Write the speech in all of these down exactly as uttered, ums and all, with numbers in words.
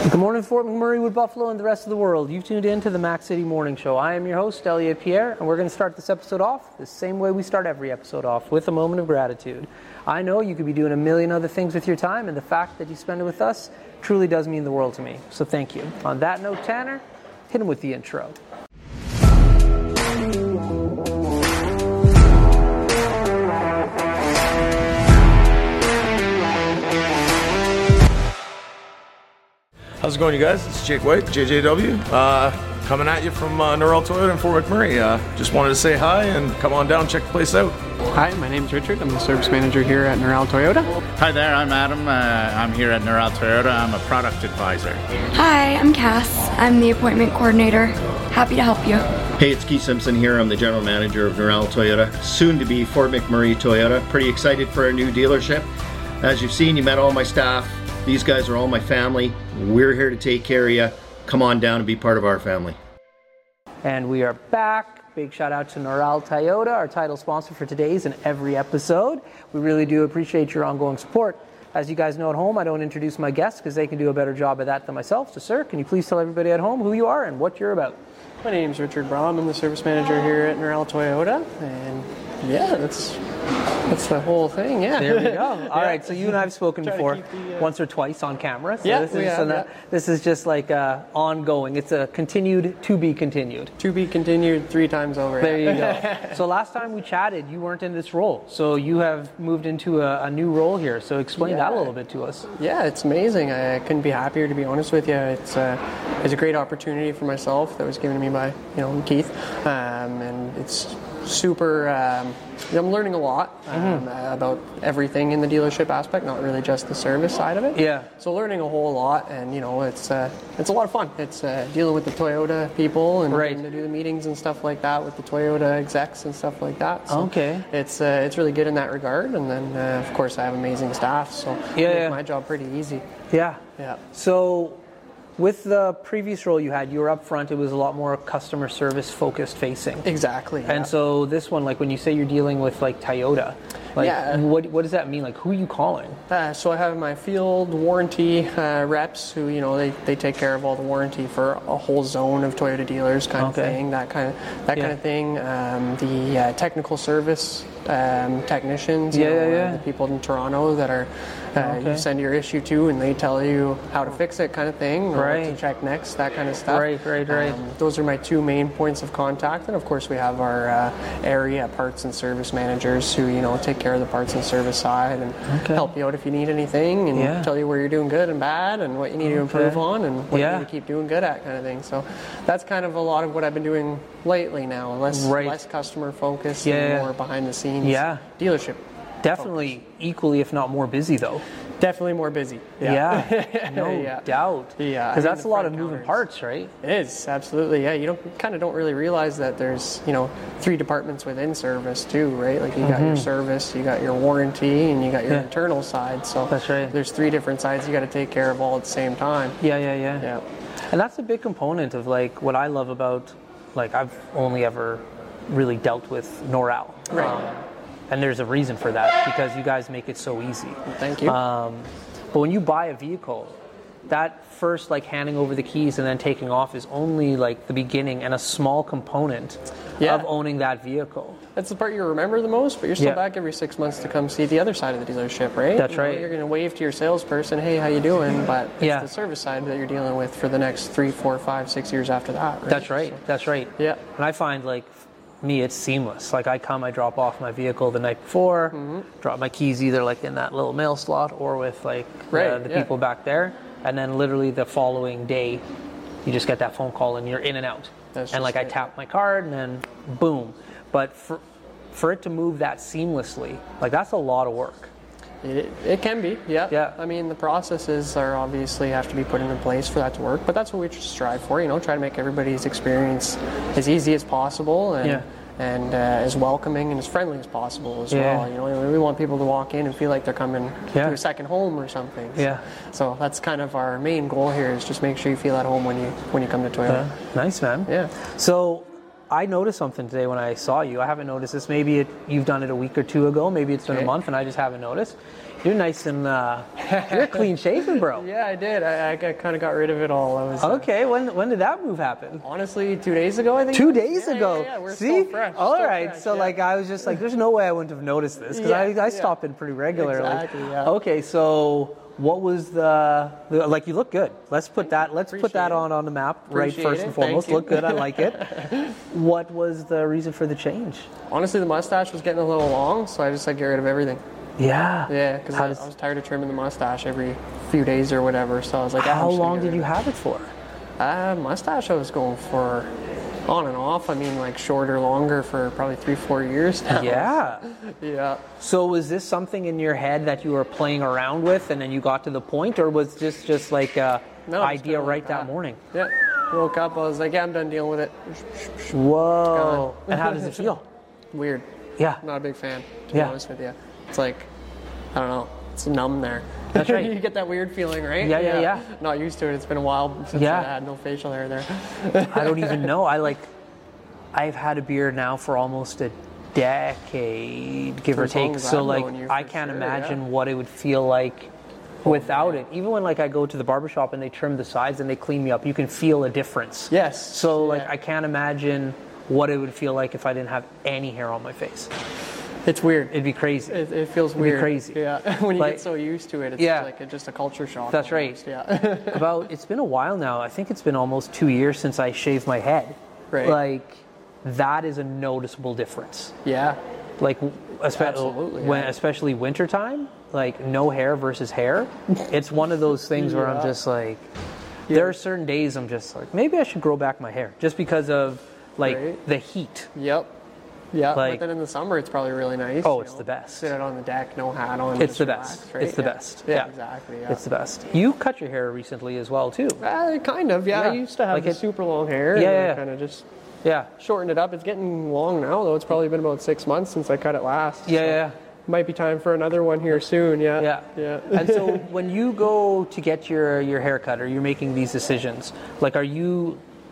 Good morning, Fort McMurray, Wood Buffalo, and the rest of the world. You've tuned in to the Mac City Morning Show. I am your host, Elliot Pierre, and we're going to start this episode off the same way we start every episode off, with a moment of gratitude. I know you could be doing a million other things with your time, and the fact that you spend it with us truly does mean the world to me. So thank you. On that note, Tanner, hit him with the intro. How's it going, you guys? It's Jake White, J J W, uh, coming at you from uh, Norrell Toyota in Fort McMurray. Uh, just wanted to say hi and come on down, check the place out. Hi, my name's Richard. I'm the service manager here at Norrell Toyota. Hi there, I'm Adam. Uh, I'm here at Norrell Toyota. I'm a product advisor. Hi, I'm Cass. I'm the appointment coordinator. Happy to help you. Hey, it's Keith Simpson here. I'm the general manager of Norrell Toyota, soon to be Fort McMurray Toyota. Pretty excited for our new dealership. As you've seen, you met all my staff. These guys are all my family. We're here to take care of you. Come on down and be part of our family. And we are back. Big shout out to Norrell Toyota, our title sponsor for today's and every episode. We really do appreciate your ongoing support. As you guys know at home, I don't introduce my guests because they can do a better job of that than myself. So, sir, can you please tell everybody at home who you are and what you're about? My name's Richard Braun. I'm the service manager here at Norrell Toyota. And yeah, that's that's the whole thing, yeah. There we go. All yeah. right, so you and I have spoken Try to before keep the, uh... once or twice on camera. So yeah, this is, we have, so yeah. This is just like uh, ongoing. It's a continued, to be continued. To be continued three times over. There you go. So last time we chatted, you weren't in this role. So you have moved into a, a new role here. So explain yeah. that a little bit to us. Yeah, it's amazing. I couldn't be happier, to be honest with you. It's, uh, it's a great opportunity for myself that was given to me by you know Keith. Um, and it's super, um, I'm learning a lot um, mm-hmm. about everything in the dealership aspect, not really just the service side of it. Yeah. So learning a whole lot, and you know, it's uh, it's a lot of fun. It's uh, dealing with the Toyota people and right. getting to do the meetings and stuff like that with the Toyota execs and stuff like that. So okay. It's uh, it's really good in that regard, and then uh, of course I have amazing staff, so yeah, it makes yeah. my job pretty easy. Yeah. Yeah. So with the previous role you had, you were up front, it was a lot more customer service focused facing. Exactly. And yeah. so this one, like when you say you're dealing with like Toyota, like yeah. what what does that mean? Like who are you calling? Uh, so I have my field warranty uh, reps who, you know, they, they take care of all the warranty for a whole zone of Toyota dealers kind okay. of thing, that kind of, that yeah. kind of thing. Um, the uh, technical service um, technicians, you yeah, know, yeah, uh, yeah. the people in Toronto that are uh, okay. you send your issue to and they tell you how to fix it kind of thing, or right. what to check next, that kind of stuff. Right, right, right. Um, those are my two main points of contact, and of course we have our uh, area parts and service managers who, you know, take care of the parts and service side and okay. help you out if you need anything and yeah. tell you where you're doing good and bad and what you need to improve okay. on and what yeah. you need to keep doing good at kind of thing. So that's kind of a lot of what I've been doing lately now, less right. less customer focused yeah. and more behind the scenes yeah. dealership. Definitely focused. Equally, if not more busy though. Definitely more busy. Yeah, yeah. no yeah. doubt. Yeah, because that's a lot of moving counters. parts, right? It is, absolutely. Yeah, you don't kind of don't really realize that there's, you know, three departments within service too, right? Like you mm-hmm. got your service, you got your warranty, and you got your yeah. internal side. So that's right. There's three different sides you got to take care of all at the same time. Yeah, yeah, yeah. Yeah. And that's a big component of like what I love about, like I've only ever really dealt with Norrell. Right. Um, and there's a reason for that because you guys make it so easy. Thank you. Um, but when you buy a vehicle, that first like handing over the keys and then taking off is only like the beginning and a small component yeah. of owning that vehicle. That's the part you remember the most, but you're still yeah. back every six months to come see the other side of the dealership, right? That's you know, right. You're going to wave to your salesperson, hey, how you doing? But it's yeah. the service side that you're dealing with for the next three, four, five, six years after that, right? That's right. So, that's right. Yeah. And I find like me, it's seamless. Like I come, I drop off my vehicle the night before, mm-hmm. drop my keys either like in that little mail slot or with like right, uh, the yeah. people back there, and then literally the following day, you just get that phone call and you're in and out. That's and like right. I tap my card and then boom. But for for it to move that seamlessly, like that's a lot of work. It, it can be, yeah. Yeah. I mean, the processes are obviously have to be put into place for that to work, but that's what we strive for, you know, try to make everybody's experience as easy as possible and yeah. and uh, as welcoming and as friendly as possible as yeah. well. You know, we want people to walk in and feel like they're coming yeah. to a second home or something. So, yeah. So that's kind of our main goal here is just make sure you feel at home when you when you come to Toyota. Uh, nice, man. Yeah. So I noticed something today when I saw you. I haven't noticed this. Maybe it, you've done it a week or two ago. Maybe it's been okay. a month and I just haven't noticed. You're nice and uh, you're clean shaven, bro. Yeah, I did. I, I kind of got rid of it all. I was uh, okay. When when did that move happen? Honestly, two days ago, I think. Two days yeah, ago. Yeah, yeah, we're See, still fresh. all still right. fresh, so yeah. like, I was just like, there's no way I wouldn't have noticed this because Yeah, I, I yeah. stop in pretty regularly. Exactly, yeah. Okay, so what was the, the like? You look good. Let's put that. Let's put that Appreciate on on the map right Appreciate first it. and Thank foremost. you. Look good. I like it. What was the reason for the change? Honestly, the mustache was getting a little long, so I just like get rid of everything. Yeah. Yeah, because I, does- I was tired of trimming the mustache every few days or whatever. So I was like, ah, I'm How just gonna long get did rid you of have it for? it. Uh, mustache, I was going for on and off. I mean, like shorter, longer for probably three, four years now. Yeah. Yeah. So was this something in your head that you were playing around with and then you got to the point, or was this just like a No, just idea kinda like right that that. morning? Yeah. Woke up, I was like, yeah, I'm done dealing with it. Whoa. And how does it feel? Weird. Yeah. Not a big fan, to Yeah. be honest with you. It's like, I don't know, it's numb there. That's right. You get that weird feeling, right? Yeah, yeah, yeah. Not used to it. It's been a while since Yeah. I had no facial hair there. I don't even know. I like, I've had a beard now for almost a decade, give For or as long take. as So I've like, known you, I for can't sure, imagine yeah. what it would feel like without it. Even when like I go to the barbershop and they trim the sides and they clean me up, you can feel a difference. Yes. So like, Yeah. I can't imagine what it would feel like if I didn't have any hair on my face. It's weird. It'd be crazy. It, it feels be weird. crazy. Yeah. When you Like- get so used to it, it's Yeah. like a, just a culture shock. That's right. almost, Yeah. About it's been a while now. I think it's been almost two years since I shaved my head. Right. Like that is a noticeable difference. yeah. Like espe- Absolutely, when yeah. especially wintertime, like no hair versus hair. It's one of those things where I'm Yeah. just like there are certain days I'm just like maybe I should grow back my hair just because of like Right. the heat. Yep. Yeah. Like- but then in the summer, it's probably really nice. Oh, you it's know, the best. Sit out on the deck, no hat on. It's just the relax, best. right? It's the Yeah. best. Yeah, Yeah. exactly. Yeah. It's the best. You cut your hair recently as well too. Uh, kind of, yeah. Yeah. I used to have Like the it- super long hair. Yeah, and yeah, yeah. kind of just Yeah. shortened it up. It's getting long now, though. It's probably been about six months since I cut it last. Yeah, so yeah. Might be time for another one here soon. Yeah. Yeah. Yeah. And so when you go to get your, your haircut or you're making these decisions, like are you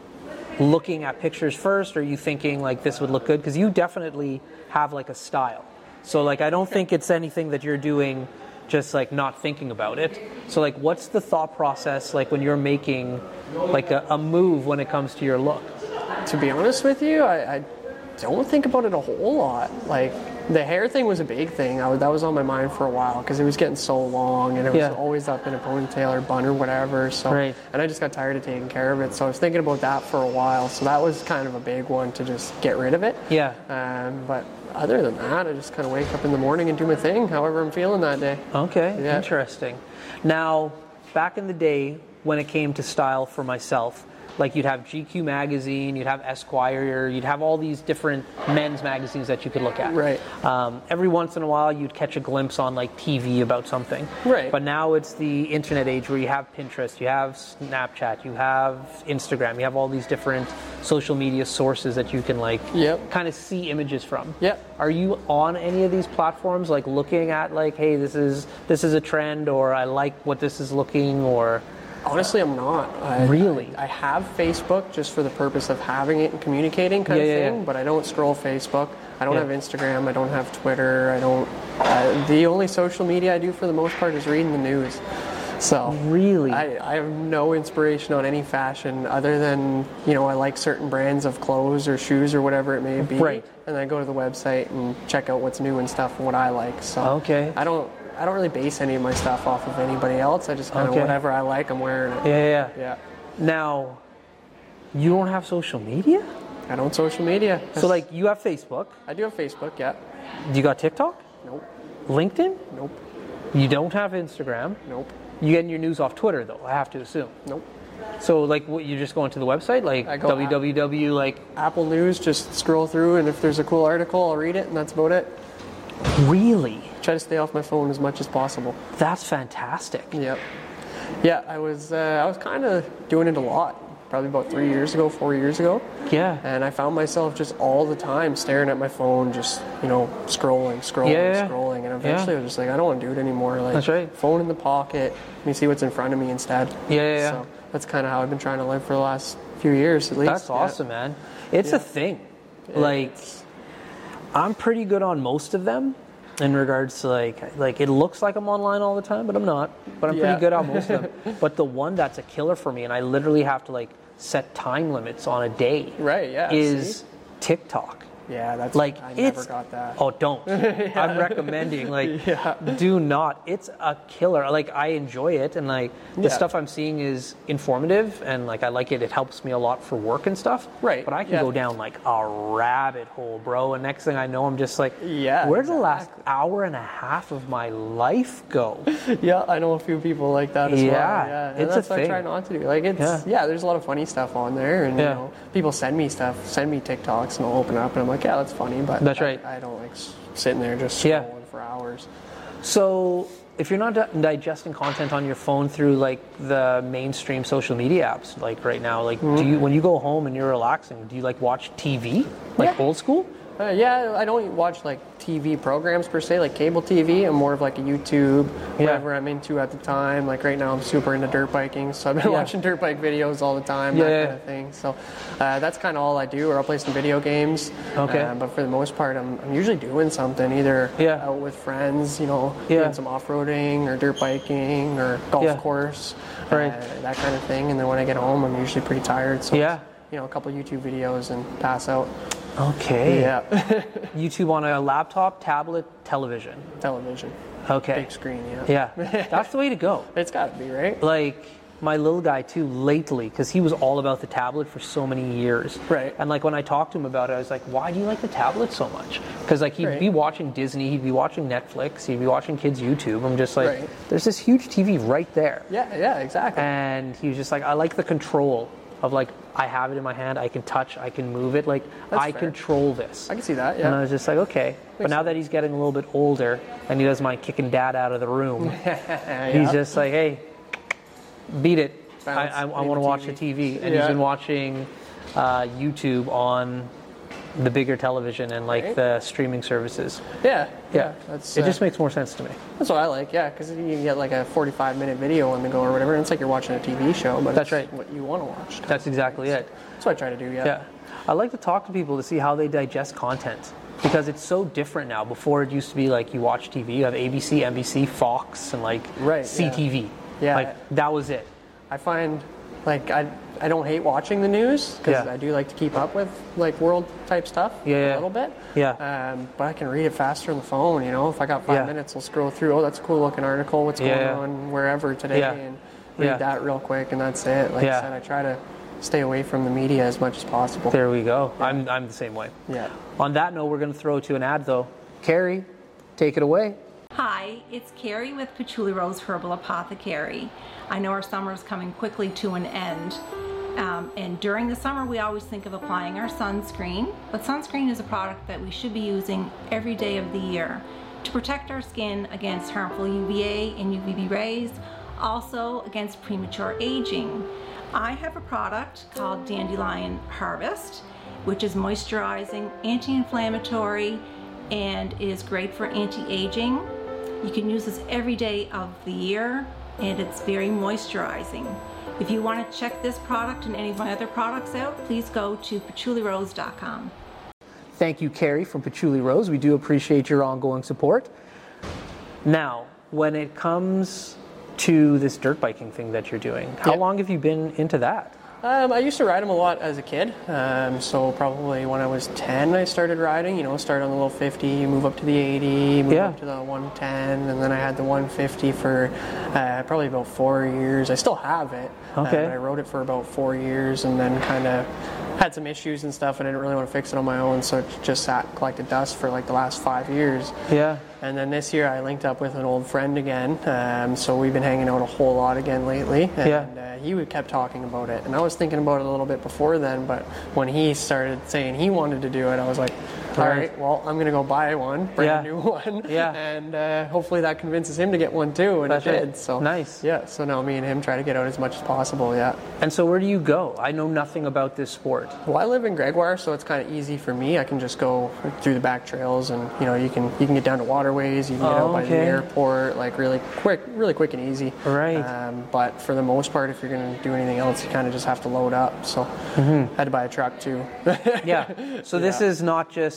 looking at pictures first or are you thinking like this would look good? Because you definitely have like a style. So like I don't think it's anything that you're doing just like not thinking about it. So like what's the thought process like when you're making like a, a move when it comes to your look? To be honest with you, I, I don't think about it a whole lot. Like the hair thing was a big thing. I was, that was on my mind for a while because it was getting so long and it was Yeah. always up in a ponytail or bun or whatever. So Right. and I just got tired of taking care of it. So I was thinking about that for a while. So that was kind of a big one to just get rid of it. Yeah. Um, but other than that, I just kind of wake up in the morning and do my thing, however I'm feeling that day. Okay, Yeah. interesting. Now, back in the day when it came to style for myself, like you'd have G Q magazine, you'd have Esquire, you'd have all these different men's magazines that you could look at. Right. Um, every once in a while, you'd catch a glimpse on like T V about something. Right. But now it's the internet age where you have Pinterest, you have Snapchat, you have Instagram, you have all these different social media sources that you can like Yep. kind of see images from. Yep. Are you on any of these platforms, like looking at like, hey, this is this is a trend, or I like what this is looking, or? Honestly, I'm not. I, Really? I, I have Facebook just for the purpose of having it and communicating kind Yeah, of yeah, thing, yeah. but I don't scroll Facebook. I don't Yeah. have Instagram. I don't have Twitter. I don't. Uh, the only social media I do for the most part is reading the news. So Really? I, I have no inspiration on any fashion other than, you know, I like certain brands of clothes or shoes or whatever it may be. Right. And then I go to the website and check out what's new and stuff and what I like. So Okay. I don't. I don't really base any of my stuff off of anybody else. I just kind of Okay. whatever I like, I'm wearing it. Yeah, yeah, yeah. Yeah. Now, you don't have social media? I don't social media. So like you have Facebook, I do have Facebook, yeah. you got TikTok, Nope. LinkedIn, Nope. you don't have Instagram. Nope. You getting your news off Twitter though, I have to assume. Nope. So like what, you just going to the website, like I go www, like Apple News, just scroll through, and if there's a cool article, I'll read it, and that's about it. really? Try to stay off my phone as much as possible. That's fantastic. Yep. Yeah, I was uh, I was kind of doing it a lot, probably about three years ago, four years ago, Yeah. and I found myself just all the time staring at my phone, just you know scrolling, scrolling, Yeah, yeah. scrolling, and eventually Yeah. I was just like, I don't want to do it anymore. Like, That's right. phone in the pocket, let me see what's in front of me instead. Yeah, yeah, yeah. So that's kind of how I've been trying to live for the last few years, at least. That's Yeah. awesome, man. It's a Yeah. thing. Like, I'm pretty good on most of them, in regards to like, like it looks like I'm online all the time, but I'm not. But I'm Yeah. pretty good on most of them. But the one that's a killer for me, and I literally have to like set time limits on a day, Right, yeah, is see? TikTok. Yeah, that's Like I it's never got that. oh don't I'm recommending like do not. It's a killer. Like I enjoy it, and like the Yeah. stuff I'm seeing is informative, and like I like it. It helps me a lot for work and stuff. Right, But I can yeah. go down like a rabbit hole, bro. And next thing I know, I'm just like, Yeah, where did the last exactly. hour and a half of my life go? Yeah, I know a few people like that as Yeah, well. Yeah, and it's a that's what I thing. try not to do. Like it's Yeah. yeah. there's a lot of funny stuff on there, and Yeah. you know, people send me stuff, send me TikToks, and I'll open up, and I'm like, yeah, that's funny, but That's I- right. I, don't like s- sitting there just scrolling Yeah. for hours. So if you're not di- digesting content on your phone through like the mainstream social media apps, like right now, like Mm-hmm. do you when you go home and you're relaxing, do you like watch T V, like Yeah. old school? Uh, yeah, I don't watch like T V programs per se, like cable T V. I'm more of like a YouTube, Yeah. whatever I'm into at the time. Like right now, I'm super into dirt biking, so I've been Yeah. watching dirt bike videos all the time, Yeah, that yeah. kind of thing. So uh, that's kind of all I do, or I'll play some video games. Okay. Uh, but for the most part, I'm, I'm usually doing something, either Yeah. out with friends, you know, Yeah. doing some off-roading or dirt biking or golf Yeah. course, Right. uh, that kind of thing. And then when I get home, I'm usually pretty tired, so Yeah. you know, a couple YouTube videos and pass out. Okay. Yeah, YouTube on a laptop, tablet, television. television, Okay. big screen. Yeah. Yeah. That's the way to go. It's got to be, right? Like my little guy too, lately, because he was all about the tablet for so many years. Right. And like when I talked to him about it, I was like, why do you like the tablet so much? Because like he'd Right. be watching Disney, he'd be watching Netflix, he'd be watching kids' YouTube. I'm just like, Right. there's this huge T V right there. Yeah, yeah, exactly. And he was just like, I like the control of like, I have it in my hand, I can touch, I can move it. Like, That's I fair. control this. I can see that, And I yeah. was just like, okay. But now that he's getting a little bit older and he doesn't mind kicking dad out of the room, he's just like, hey, beat it. I, Bounce, I, I leave want to the watch T the V. T V. And Yeah. he's been watching uh, YouTube on the bigger television and like Right. the streaming services. Yeah, Yeah. yeah. That's it uh, just makes more sense to me. that's what I like, yeah, because you can get like a forty-five minute video on the go or whatever, and it's like you're watching a T V show, but That's it's right. what you want to watch. That's exactly it. That's what I try to do, yeah. Yeah. I like to talk to people to see how they digest content because it's so different now. Before it used to be like you watch T V, you have A B C, N B C, Fox, and like Right, C T V. Yeah. Like that was it. I find like I I don't hate watching the news because Yeah. I do like to keep up with like world type stuff Yeah, yeah. a little bit. Yeah. Um, but I can read it faster on the phone. You know, if I got five Yeah. minutes, I'll scroll through. Oh, that's a cool looking article. What's going Yeah. on wherever today, Yeah. and read Yeah. that real quick, and that's it. Like Yeah. I said, I try to stay away from the media as much as possible. There we go. I'm, I'm the same way. Yeah. On that note, we're going to throw to an ad though. Carrie, take it away. Hi, it's Carrie with Patchouli Rose Herbal Apothecary. I know our summer is coming quickly to an end. Um, and during the summer, we always think of applying our sunscreen, but sunscreen is a product that we should be using every day of the year to protect our skin against harmful U V A and U V B rays, also against premature aging. I have a product called Dandelion Harvest, which is moisturizing, anti-inflammatory, and is great for anti-aging. You can use this every day of the year, and it's very moisturizing. If you want to check this product and any of my other products out, please go to patchouli rose dot com. Thank you, Carrie from Patchouli Rose. We do appreciate your ongoing support. Now, when it comes to this dirt biking thing that you're doing, how Yeah. long have you been into that? Um, I used to ride them a lot as a kid. Um, so probably when I was ten, I started riding. You know, start on the little fifty, move up to the eighty, move Yeah. up to the one ten, and then I had the one fifty for uh, probably about four years. I still have it. Okay. Uh, but I rode it for about four years, and then kind of had some issues and stuff, and I didn't really want to fix it on my own, so it just sat collected dust for like the last five years. Yeah. And then this year I linked up with an old friend again, um, so we've been hanging out a whole lot again lately. And Yeah. uh, he would- kept talking about it, and I was thinking about it a little bit before then, but when he started saying he wanted to do it, I was like, all Right. right, well, I'm going to go buy one, brand Yeah. new one, Yeah. and uh, hopefully that convinces him to get one too, and That's it right. did. So Nice. Yeah, so now me and him try to get out as much as possible, yeah. And so where do you go? I know nothing about this sport. Well, I live in Gregoire, so it's kind of easy for me. I can just go through the back trails, and you know, you can you can get down to waterways, you can get Oh, out by the okay. airport, like really quick, really quick and easy. Right. Um, but for the most part, if you're going to do anything else, you kind of just have to load up. So I had to buy a truck too. Yeah. So this is not just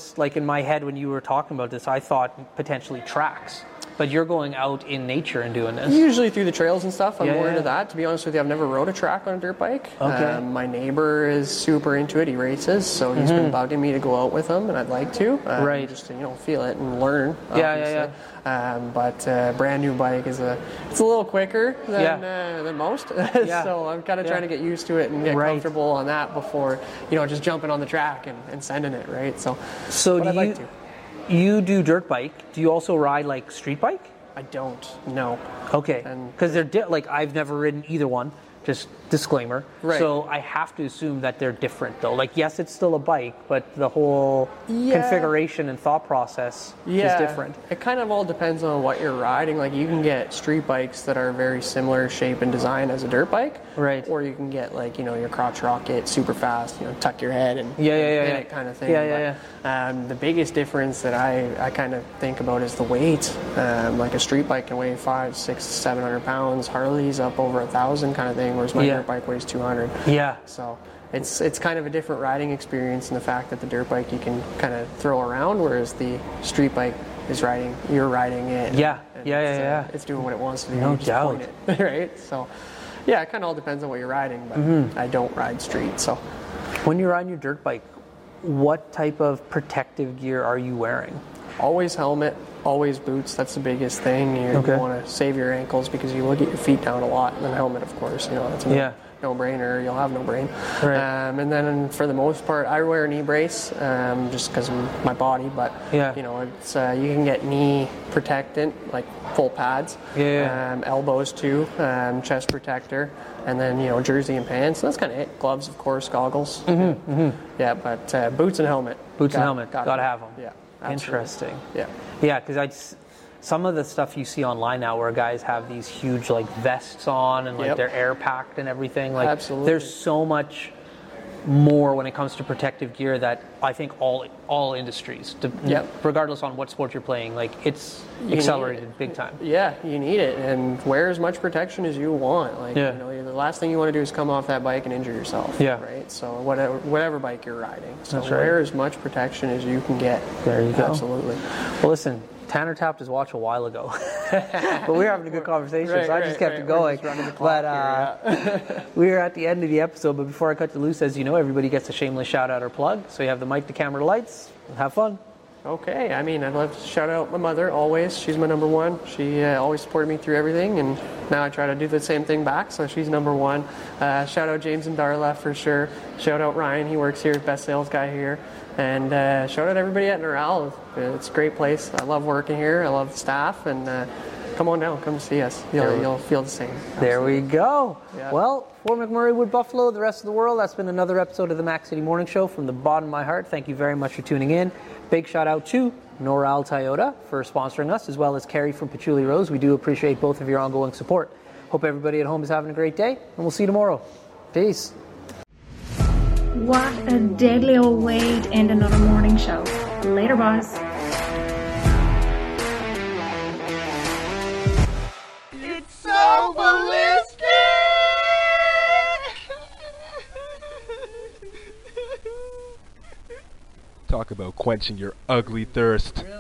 was like in my head when you were talking about this, I thought potentially tracks. But you're going out in nature and doing this. Usually through the trails and stuff. I'm Yeah, more yeah. into that. To be honest with you, I've never rode a track on a dirt bike. Okay. Um, my neighbor is super into it. He races, so he's been bugging me to go out with him, and I'd like to. Um, Right. Just to, you know, feel it and learn. Yeah, yeah, obviously. Um, but uh, brand new bike is a it's a little quicker than Yeah. uh, than most. Yeah. So I'm kind of Yeah. trying to get used to it and get Right. comfortable on that before, you know, just jumping on the track and, and sending it, right? So, So but do I'd you, like to. you do dirt bike. Do you also ride like street bike? I don't. No. Okay. And- Because they're di- like I've never ridden either one. Just disclaimer. Right. So I have to assume that they're different though. Like yes, it's still a bike, but the whole Yeah. configuration and thought process is different. It kind of all depends on what you're riding. Like you can get street bikes that are very similar shape and design as a dirt bike. Right. Or you can get like, you know, your crotch rocket, super fast, you know, tuck your head and Yeah, yeah, yeah, hit yeah. it kind of thing. Yeah, yeah, but, Um, the biggest difference that I, I kind of think about is the weight. Um, like a street bike can weigh five, six, seven hundred pounds. Harley's up over a thousand kind of thing, whereas my Yeah. dirt bike weighs two hundred. Yeah. So it's it's kind of a different riding experience in the fact that the dirt bike you can kind of throw around, whereas the street bike is riding, you're riding it. Yeah. and Yeah, it's, yeah, uh, yeah. It's doing what it wants to do. No you just doubt. point it, right? So yeah, it kind of all depends on what you're riding, but Mm-hmm. I don't ride street, so. When you're on your dirt bike, what type of protective gear are you wearing? Always helmet, always boots. That's the biggest thing. You, Okay. you want to save your ankles because you will get your feet down a lot. And then helmet, of course, you know, that's a no, Yeah. no-brainer. You'll have no brain. Right. Um, and then for the most part, I wear a knee brace um, just because of my body. But Yeah. you know, it's uh, you can get knee protectant, like full pads. Yeah. Um, elbows too, um, chest protector, and then you know jersey and pants. That's kind of it. Gloves, of course, goggles. Mm-hmm, yeah. Mm-hmm. yeah, but uh, boots and helmet. Boots and Got- helmet. Gotta have 'em. Yeah. Absolutely. Interesting. Yeah. Yeah, because I s- some of the stuff you see online now where guys have these huge like vests on and like Yep. they're air packed and everything. Like Absolutely. there's so much more when it comes to protective gear that I think all all industries, de- Yep. regardless on what sport you're playing, like it's need accelerated it. big time. Yeah, you need it, and wear as much protection as you want. Like, Yeah. you know, the last thing you want to do is come off that bike and injure yourself. Yeah. Right. So whatever, whatever bike you're riding, so That's right. wear as much protection as you can get. There you go. Absolutely. Well, listen, Tanner tapped his watch a while ago, but we were having a good conversation, Right, so I right, just kept right. it We're going. just running the clock But uh, here, we are at the end of the episode, but before I cut you loose, as you know, everybody gets a shameless shout out or plug. So you have the mic, the camera, the lights. Have fun. Okay, I mean, I'd love to shout out my mother always. She's my number one. She uh, always supported me through everything, and now I try to do the same thing back, so she's number one. Uh, shout out James and Darla for sure. Shout out Ryan, he works here, best sales guy here. And uh, shout out everybody at Neural. It's a great place. I love working here. I love the staff, and uh, come on down, come see us. You'll, There we- you'll feel the same. There we go. Yeah. Well, for McMurray, Wood Buffalo, the rest of the world, that's been another episode of the Mac City Morning Show. From the bottom of my heart, thank you very much for tuning in. Big shout out to Noral Toyota for sponsoring us, as well as Carrie from Patchouli Rose. We do appreciate both of your ongoing support. Hope everybody at home is having a great day, and we'll see you tomorrow. Peace. What a deadly old way to end another morning show. Later, boss. It's so ballistic! Talk about quenching your ugly thirst.